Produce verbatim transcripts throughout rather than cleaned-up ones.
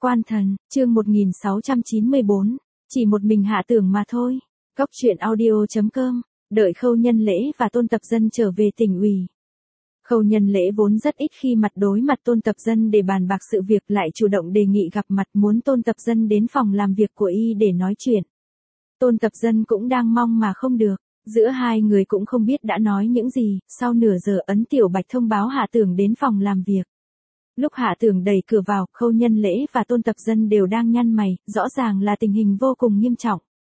Quan thần, chương một nghìn sáu trăm chín mươi bốn, chỉ một mình Hạ Tưởng mà thôi. Góc truyện audio chấm com, đợi Khâu Nhân Lễ và Tôn Tập Dân trở về tỉnh ủy. Khâu Nhân Lễ vốn rất ít khi mặt đối mặt Tôn Tập Dân để bàn bạc sự việc, lại chủ động đề nghị gặp mặt, muốn Tôn Tập Dân đến phòng làm việc của y để nói chuyện. Tôn Tập Dân cũng đang mong mà không được, giữa hai người cũng không biết đã nói những gì. Sau nửa giờ, Ấn Tiểu Bạch thông báo Hạ Tưởng đến phòng làm việc. Lúc Hạ Tưởng đẩy cửa vào, Khâu Nhân Lễ và Tôn Tập Dân đều đang nhăn mày, rõ ràng là tình hình vô cùng nghiêm trọng.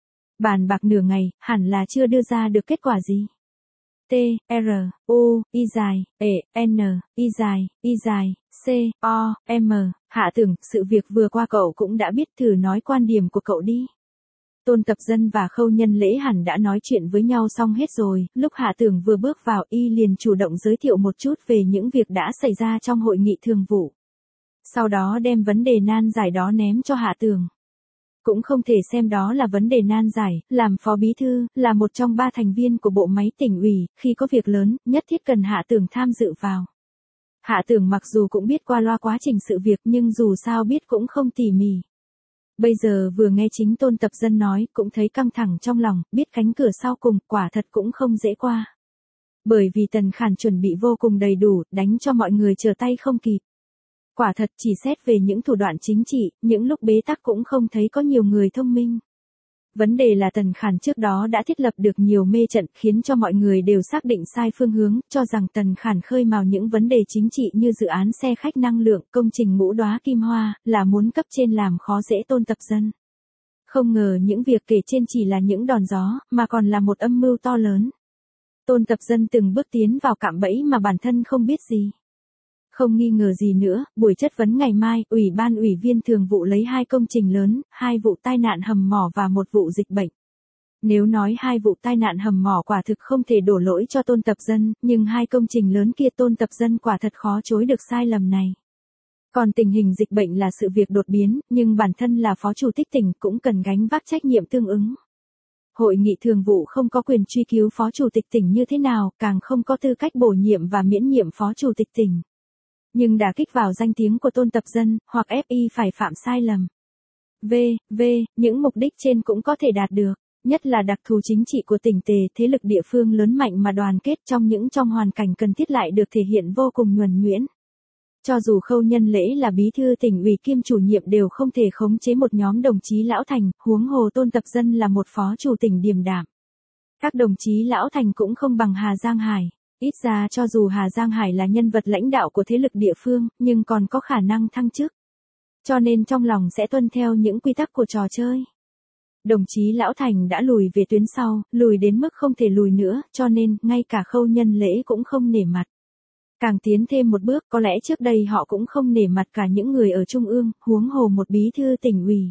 Bàn bạc nửa ngày, hẳn là chưa đưa ra được kết quả gì. T, R, U, Y dài, E, N, Y dài, Y dài, C, O, M, Hạ Tưởng, sự việc vừa qua cậu cũng đã biết, thử nói quan điểm của cậu đi. Tôn Tập Dân và Khâu Nhân Lễ hẳn đã nói chuyện với nhau xong hết rồi, lúc Hạ Tưởng vừa bước vào, y liền chủ động giới thiệu một chút về những việc đã xảy ra trong hội nghị thường vụ. Sau đó đem vấn đề nan giải đó ném cho Hạ Tưởng. Cũng không thể xem đó là vấn đề nan giải, làm phó bí thư, là một trong ba thành viên của bộ máy tỉnh ủy, khi có việc lớn, nhất thiết cần Hạ Tưởng tham dự vào. Hạ Tưởng mặc dù cũng biết qua loa quá trình sự việc, nhưng dù sao biết cũng không tỉ mỉ. Bây giờ vừa nghe chính Tôn Tập Dân nói, cũng thấy căng thẳng trong lòng, biết cánh cửa sau cùng, quả thật cũng không dễ qua. Bởi vì Tần Khản chuẩn bị vô cùng đầy đủ, đánh cho mọi người trở tay không kịp. Quả thật chỉ xét về những thủ đoạn chính trị, những lúc bế tắc cũng không thấy có nhiều người thông minh. Vấn đề là Tần Khản trước đó đã thiết lập được nhiều mê trận, khiến cho mọi người đều xác định sai phương hướng, cho rằng Tần Khản khơi mào những vấn đề chính trị như dự án xe khách năng lượng, công trình Ngũ Đóa Kim Hoa, là muốn cấp trên làm khó dễ Tôn Tập Dân. Không ngờ những việc kể trên chỉ là những đòn gió, mà còn là một âm mưu to lớn. Tôn Tập Dân từng bước tiến vào cạm bẫy mà bản thân không biết gì. Không nghi ngờ gì nữa, buổi chất vấn ngày mai, Ủy ban Ủy viên thường vụ lấy hai công trình lớn, hai vụ tai nạn hầm mỏ và một vụ dịch bệnh. Nếu nói hai vụ tai nạn hầm mỏ quả thực không thể đổ lỗi cho Tôn Tập Dân, nhưng hai công trình lớn kia Tôn Tập Dân quả thật khó chối được sai lầm này. Còn tình hình dịch bệnh là sự việc đột biến, nhưng bản thân là phó chủ tịch tỉnh cũng cần gánh vác trách nhiệm tương ứng. Hội nghị thường vụ không có quyền truy cứu phó chủ tịch tỉnh như thế nào, càng không có tư cách bổ nhiệm và miễn nhiệm phó chủ tịch tỉnh. Nhưng đả kích vào danh tiếng của Tôn Tập Dân, hoặc ép y phải phạm sai lầm. V, V, những mục đích trên cũng có thể đạt được, nhất là đặc thù chính trị của tỉnh Tề, thế lực địa phương lớn mạnh mà đoàn kết trong những trong hoàn cảnh cần thiết lại được thể hiện vô cùng nhuần nhuyễn. Cho dù Khâu Nhân Lễ là bí thư tỉnh ủy kiêm chủ nhiệm đều không thể khống chế một nhóm đồng chí lão thành, huống hồ Tôn Tập Dân là một phó chủ tỉnh điềm đạm. Các đồng chí lão thành cũng không bằng Hà Giang Hải. Ít ra cho dù Hà Giang Hải là nhân vật lãnh đạo của thế lực địa phương, nhưng còn có khả năng thăng chức. Cho nên trong lòng sẽ tuân theo những quy tắc của trò chơi. Đồng chí Lão Thành đã lùi về tuyến sau, lùi đến mức không thể lùi nữa, cho nên, ngay cả Khâu Nhân Lễ cũng không nể mặt. Càng tiến thêm một bước, có lẽ trước đây họ cũng không nể mặt cả những người ở Trung ương, huống hồ một bí thư tỉnh ủy.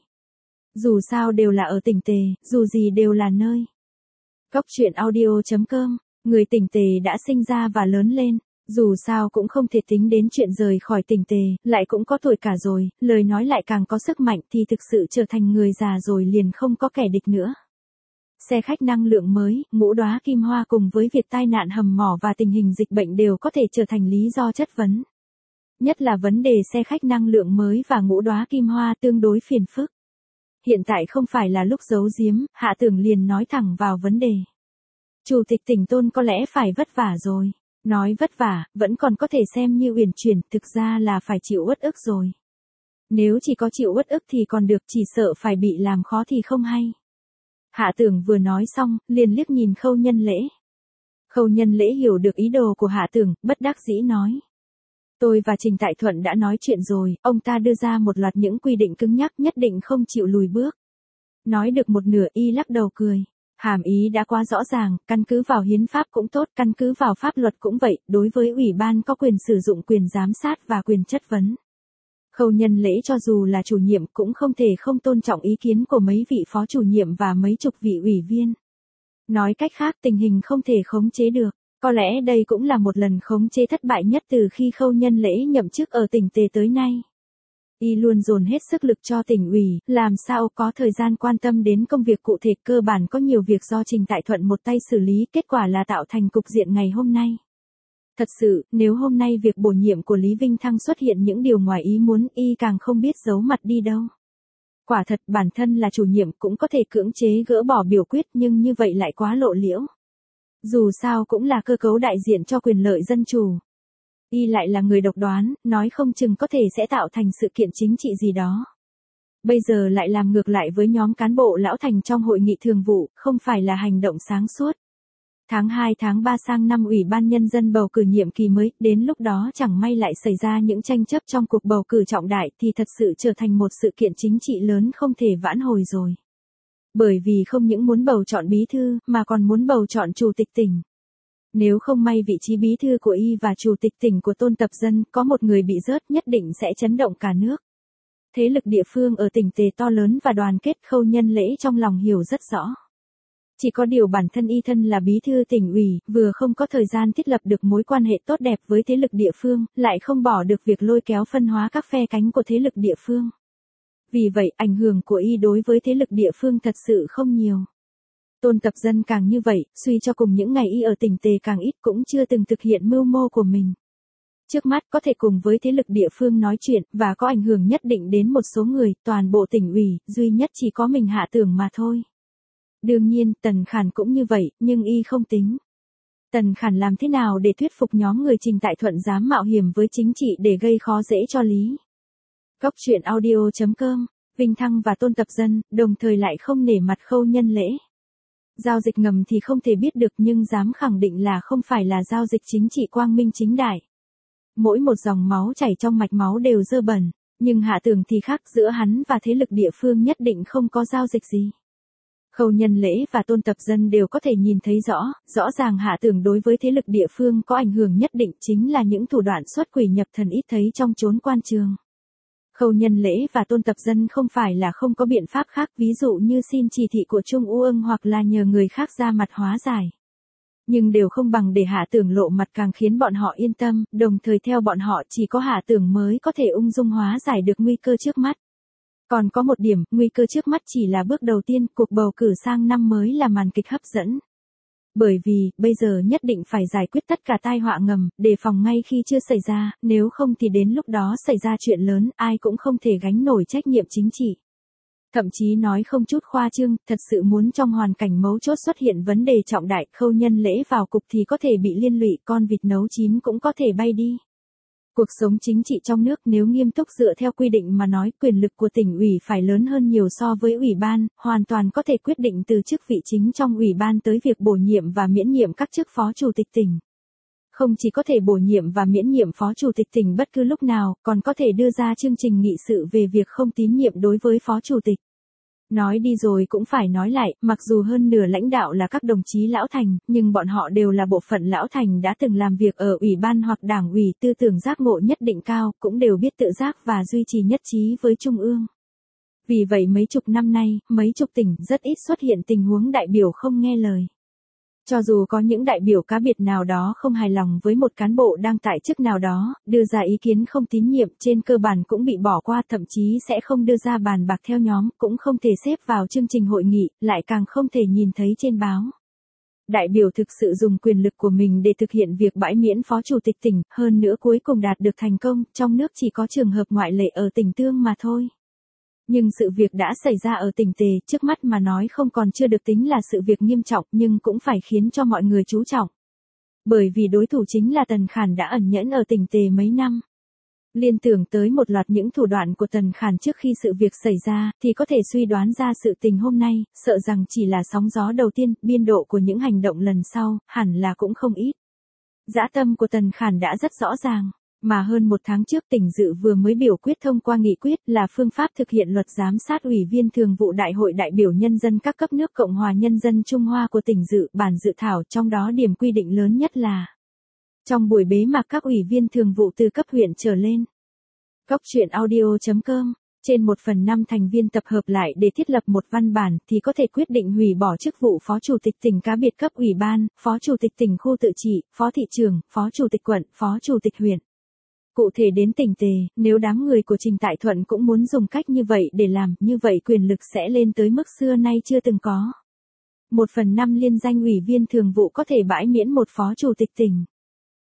Dù sao đều là ở tỉnh Tề, dù gì đều là nơi. Góc truyện audio chấm com. Người tỉnh Tề đã sinh ra và lớn lên, dù sao cũng không thể tính đến chuyện rời khỏi tỉnh Tề, lại cũng có tuổi cả rồi, lời nói lại càng có sức mạnh thì thực sự trở thành người già rồi liền không có kẻ địch nữa. Xe khách năng lượng mới, Ngũ Đóa Kim Hoa cùng với việc tai nạn hầm mỏ và tình hình dịch bệnh đều có thể trở thành lý do chất vấn. Nhất là vấn đề xe khách năng lượng mới và Ngũ Đóa Kim Hoa tương đối phiền phức. Hiện tại không phải là lúc giấu giếm, Hạ Tưởng liền nói thẳng vào vấn đề. Chủ tịch tỉnh Tôn có lẽ phải vất vả rồi. Nói vất vả, vẫn còn có thể xem như uyển chuyển, thực ra là phải chịu uất ức rồi. Nếu chỉ có chịu uất ức thì còn được, chỉ sợ phải bị làm khó thì không hay. Hạ Tưởng vừa nói xong, liền liếc nhìn Khâu Nhân Lễ. Khâu Nhân Lễ hiểu được ý đồ của Hạ Tưởng, bất đắc dĩ nói. Tôi và Trình Tại Thuận đã nói chuyện rồi, ông ta đưa ra một loạt những quy định cứng nhắc nhất định không chịu lùi bước. Nói được một nửa y lắc đầu cười. Hàm ý đã quá rõ ràng, căn cứ vào hiến pháp cũng tốt, căn cứ vào pháp luật cũng vậy, đối với ủy ban có quyền sử dụng quyền giám sát và quyền chất vấn. Khâu Nhân Lễ cho dù là chủ nhiệm cũng không thể không tôn trọng ý kiến của mấy vị phó chủ nhiệm và mấy chục vị ủy viên. Nói cách khác, tình hình không thể khống chế được, có lẽ đây cũng là một lần khống chế thất bại nhất từ khi Khâu Nhân Lễ nhậm chức ở tỉnh Tề tới nay. Y luôn dồn hết sức lực cho tỉnh ủy, làm sao có thời gian quan tâm đến công việc cụ thể, cơ bản có nhiều việc do Trình Tại Thuận một tay xử lý, kết quả là tạo thành cục diện ngày hôm nay. Thật sự, nếu hôm nay việc bổ nhiệm của Lý Vinh Thăng xuất hiện những điều ngoài ý muốn, y càng không biết giấu mặt đi đâu. Quả thật bản thân là chủ nhiệm cũng có thể cưỡng chế gỡ bỏ biểu quyết, nhưng như vậy lại quá lộ liễu. Dù sao cũng là cơ cấu đại diện cho quyền lợi dân chủ. Y lại là người độc đoán, nói không chừng có thể sẽ tạo thành sự kiện chính trị gì đó. Bây giờ lại làm ngược lại với nhóm cán bộ lão thành trong hội nghị thường vụ, không phải là hành động sáng suốt. Tháng hai tháng ba sang năm Ủy ban Nhân dân bầu cử nhiệm kỳ mới, đến lúc đó chẳng may lại xảy ra những tranh chấp trong cuộc bầu cử trọng đại thì thật sự trở thành một sự kiện chính trị lớn không thể vãn hồi rồi. Bởi vì không những muốn bầu chọn bí thư, mà còn muốn bầu chọn chủ tịch tỉnh. Nếu không may vị trí bí thư của y và chủ tịch tỉnh của Tôn Tập Dân có một người bị rớt, nhất định sẽ chấn động cả nước. Thế lực địa phương ở tỉnh Tề to lớn và đoàn kết, Khâu Nhân Lễ trong lòng hiểu rất rõ. Chỉ có điều bản thân y thân là bí thư tỉnh ủy, vừa không có thời gian thiết lập được mối quan hệ tốt đẹp với thế lực địa phương, lại không bỏ được việc lôi kéo phân hóa các phe cánh của thế lực địa phương. Vì vậy, ảnh hưởng của y đối với thế lực địa phương thật sự không nhiều. Tôn Tập Dân càng như vậy, suy cho cùng những ngày y ở tỉnh Tề càng ít, cũng chưa từng thực hiện mưu mô của mình. Trước mắt có thể cùng với thế lực địa phương nói chuyện, và có ảnh hưởng nhất định đến một số người, toàn bộ tỉnh ủy, duy nhất chỉ có mình Hạ Tưởng mà thôi. Đương nhiên, Tần Khản cũng như vậy, nhưng y không tính. Tần Khản làm thế nào để thuyết phục nhóm người Trình Tại Thuận dám mạo hiểm với chính trị để gây khó dễ cho Lý. Góc truyện audio chấm com, Vinh Thăng và Tôn Tập Dân, đồng thời lại không nể mặt Khâu Nhân Lễ. Giao dịch ngầm thì không thể biết được, nhưng dám khẳng định là không phải là giao dịch chính trị quang minh chính đại. Mỗi một dòng máu chảy trong mạch máu đều dơ bẩn, nhưng Hạ Tưởng thì khác, giữa hắn và thế lực địa phương nhất định không có giao dịch gì. Khâu Nhân Lễ và Tôn Tập Dân đều có thể nhìn thấy rõ, rõ ràng Hạ Tưởng đối với thế lực địa phương có ảnh hưởng nhất định, chính là những thủ đoạn xuất quỷ nhập thần ít thấy trong chốn quan trường. Khâu Nhân Lễ và Tôn Tập Dân không phải là không có biện pháp khác, ví dụ như xin chỉ thị của Trung ương hoặc là nhờ người khác ra mặt hóa giải. Nhưng đều không bằng để Hạ Tưởng lộ mặt, càng khiến bọn họ yên tâm, đồng thời theo bọn họ chỉ có Hạ Tưởng mới có thể ung dung hóa giải được nguy cơ trước mắt. Còn có một điểm, nguy cơ trước mắt chỉ là bước đầu tiên, cuộc bầu cử sang năm mới là màn kịch hấp dẫn. Bởi vì, bây giờ nhất định phải giải quyết tất cả tai họa ngầm, đề phòng ngay khi chưa xảy ra, nếu không thì đến lúc đó xảy ra chuyện lớn, ai cũng không thể gánh nổi trách nhiệm chính trị. Thậm chí nói không chút khoa trương, thật sự muốn trong hoàn cảnh mấu chốt xuất hiện vấn đề trọng đại, Khâu Nhân Lễ vào cục thì có thể bị liên lụy, con vịt nấu chín cũng có thể bay đi. Cuộc sống chính trị trong nước nếu nghiêm túc dựa theo quy định mà nói, quyền lực của tỉnh ủy phải lớn hơn nhiều so với ủy ban, hoàn toàn có thể quyết định từ chức vị chính trong ủy ban tới việc bổ nhiệm và miễn nhiệm các chức phó chủ tịch tỉnh. Không chỉ có thể bổ nhiệm và miễn nhiệm phó chủ tịch tỉnh bất cứ lúc nào, còn có thể đưa ra chương trình nghị sự về việc không tín nhiệm đối với phó chủ tịch. Nói đi rồi cũng phải nói lại, mặc dù hơn nửa lãnh đạo là các đồng chí lão thành, nhưng bọn họ đều là bộ phận lão thành đã từng làm việc ở ủy ban hoặc đảng ủy, tư tưởng giác ngộ nhất định cao, cũng đều biết tự giác và duy trì nhất trí với Trung ương. Vì vậy mấy chục năm nay, mấy chục tỉnh rất ít xuất hiện tình huống đại biểu không nghe lời. Cho dù có những đại biểu cá biệt nào đó không hài lòng với một cán bộ đang tại chức nào đó, đưa ra ý kiến không tín nhiệm, trên cơ bản cũng bị bỏ qua, thậm chí sẽ không đưa ra bàn bạc theo nhóm, cũng không thể xếp vào chương trình hội nghị, lại càng không thể nhìn thấy trên báo. Đại biểu thực sự dùng quyền lực của mình để thực hiện việc bãi miễn phó chủ tịch tỉnh, hơn nữa cuối cùng đạt được thành công, trong nước chỉ có trường hợp ngoại lệ ở tỉnh Tương mà thôi. Nhưng sự việc đã xảy ra ở tỉnh Tề, trước mắt mà nói không còn chưa được tính là sự việc nghiêm trọng, nhưng cũng phải khiến cho mọi người chú trọng. Bởi vì đối thủ chính là Tần Khản đã ẩn nhẫn ở tỉnh Tề mấy năm. Liên tưởng tới một loạt những thủ đoạn của Tần Khản trước khi sự việc xảy ra, thì có thể suy đoán ra sự tình hôm nay, sợ rằng chỉ là sóng gió đầu tiên, biên độ của những hành động lần sau, hẳn là cũng không ít. Dã tâm của Tần Khản đã rất rõ ràng. Mà hơn một tháng trước tỉnh dự vừa mới biểu quyết thông qua nghị quyết là phương pháp thực hiện luật giám sát ủy viên thường vụ Đại hội đại biểu nhân dân các cấp nước Cộng hòa Nhân dân Trung Hoa của tỉnh dự, bản dự thảo trong đó điểm quy định lớn nhất là trong buổi bế mạc các ủy viên thường vụ từ cấp huyện trở lên. Góc truyện audio chấm com, trên một phần năm thành viên tập hợp lại để thiết lập một văn bản thì có thể quyết định hủy bỏ chức vụ phó chủ tịch tỉnh cá biệt cấp ủy ban, phó chủ tịch tỉnh khu tự trị, phó thị trưởng, phó chủ tịch quận, phó chủ tịch huyện. Cụ thể đến tỉnh Tề, nếu đám người của Trình Tại Thuận cũng muốn dùng cách như vậy để làm, như vậy quyền lực sẽ lên tới mức xưa nay chưa từng có. Một phần năm liên danh ủy viên thường vụ có thể bãi miễn một phó chủ tịch tỉnh.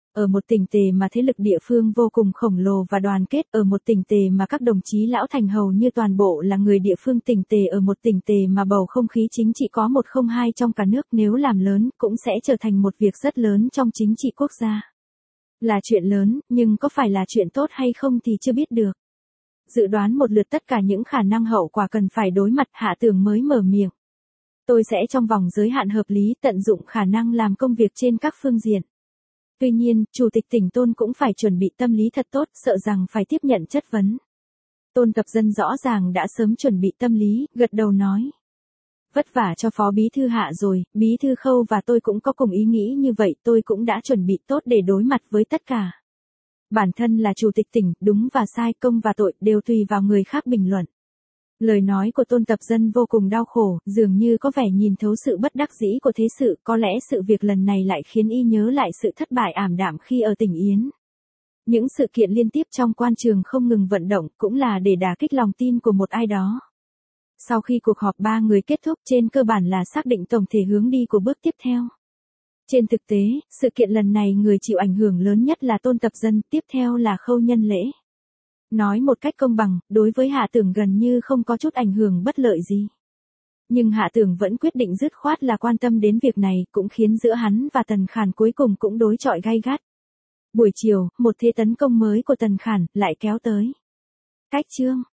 Ở một tỉnh tề mà thế lực địa phương vô cùng khổng lồ và đoàn kết, ở một tỉnh tề mà các đồng chí lão thành hầu như toàn bộ là người địa phương, tỉnh tề ở một tỉnh tề mà bầu không khí chính trị có một không hai trong cả nước, nếu làm lớn cũng sẽ trở thành một việc rất lớn trong chính trị quốc gia. Là chuyện lớn, nhưng có phải là chuyện tốt hay không thì chưa biết được. Dự đoán một lượt tất cả những khả năng hậu quả cần phải đối mặt, Hạ Tường mới mở miệng. Tôi sẽ trong vòng giới hạn hợp lý tận dụng khả năng làm công việc trên các phương diện. Tuy nhiên, Chủ tịch tỉnh Tôn cũng phải chuẩn bị tâm lý thật tốt, sợ rằng phải tiếp nhận chất vấn. Tôn Tập Dân rõ ràng đã sớm chuẩn bị tâm lý, gật đầu nói. Vất vả cho Phó Bí Thư Hạ rồi, Bí Thư Khâu và tôi cũng có cùng ý nghĩ như vậy, tôi cũng đã chuẩn bị tốt để đối mặt với tất cả. Bản thân là Chủ tịch tỉnh, đúng và sai, công và tội đều tùy vào người khác bình luận. Lời nói của Tôn Tập Dân vô cùng đau khổ, dường như có vẻ nhìn thấu sự bất đắc dĩ của thế sự, có lẽ sự việc lần này lại khiến y nhớ lại sự thất bại ảm đạm khi ở tỉnh Yến. Những sự kiện liên tiếp trong quan trường không ngừng vận động cũng là để đả kích lòng tin của một ai đó. Sau khi cuộc họp ba người kết thúc, trên cơ bản là xác định tổng thể hướng đi của bước tiếp theo. Trên thực tế, sự kiện lần này người chịu ảnh hưởng lớn nhất là Tôn Tập Dân, tiếp theo là Khâu Nhân Lễ. Nói một cách công bằng, đối với Hạ Tường gần như không có chút ảnh hưởng bất lợi gì. Nhưng Hạ Tường vẫn quyết định dứt khoát là quan tâm đến việc này, cũng khiến giữa hắn và Tần Khản cuối cùng cũng đối chọi gay gắt. Buổi chiều, một thế tấn công mới của Tần Khản lại kéo tới. Cách chương